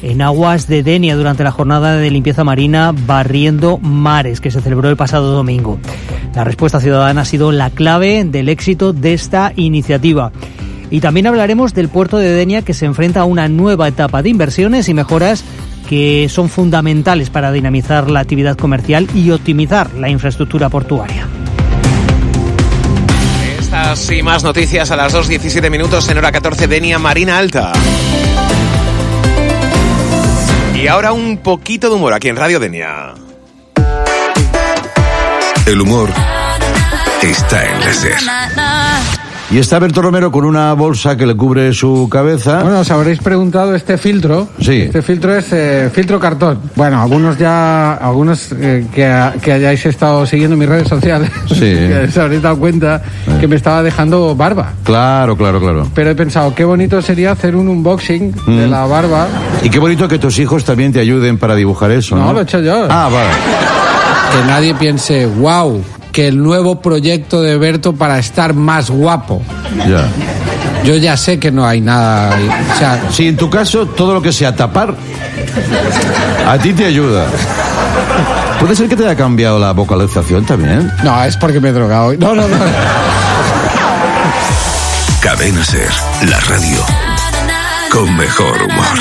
en aguas de Denia durante la jornada de limpieza marina Barriendo Mares, que se celebró el pasado domingo. La respuesta ciudadana ha sido la clave del éxito de esta iniciativa. Y también hablaremos del puerto de Denia, que se enfrenta a una nueva etapa de inversiones y mejoras que son fundamentales para dinamizar la actividad comercial y optimizar la infraestructura portuaria. Estas y más noticias a las 2:17 minutos en hora 14, Denia Marina Alta. Y ahora un poquito de humor aquí en Radio Denia. El humor está en la SER. Y está Berto Romero con una bolsa que le cubre su cabeza. Bueno, os habréis preguntado este filtro. Sí. Este filtro es filtro cartón. Bueno, algunos que hayáis estado siguiendo mis redes sociales, Sí. que os habréis dado cuenta que me estaba dejando barba. Claro. Pero he pensado, qué bonito sería hacer un unboxing de la barba. Y qué bonito que tus hijos también te ayuden para dibujar eso, ¿no? No, lo he hecho yo. Ah, vale. Que nadie piense, wow, que el nuevo proyecto de Berto para estar más guapo. Ya. Yo ya sé que no hay nada. O sea, Sí, en tu caso, todo lo que sea tapar, a ti te ayuda. ¿Puede ser que te haya cambiado la vocalización también? no, es porque me he drogado. No. Cadena SER, la radio con mejor humor.